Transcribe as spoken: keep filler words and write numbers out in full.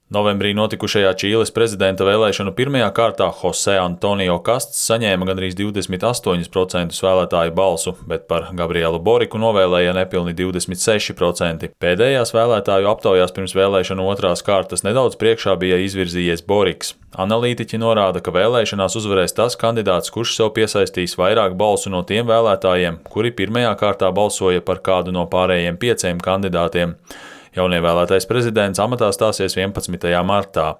Novembrī notikušajā Čīles prezidenta vēlēšanu pirmajā kārtā Jose Antonio Casts saņēma gandrīz divdesmit astoņi procenti vēlētāju balsu, bet par Gabrielu Boriku novēlēja nepilni divdesmit seši procenti. Pēdējās vēlētāju aptaujās pirms vēlēšanu otrās kārtas nedaudz priekšā bija izvirzījies Boriks. Analītiķi norāda, ka vēlēšanās uzvarēs tas kandidāts, kurš sev piesaistīs vairāk balsu no tiem vēlētājiem, kuri pirmajā kārtā balsoja par kādu no pārējiem pieciem kandidātiem. Jaunievēlētais prezidents amatā stāsies vienpadsmitajā martā.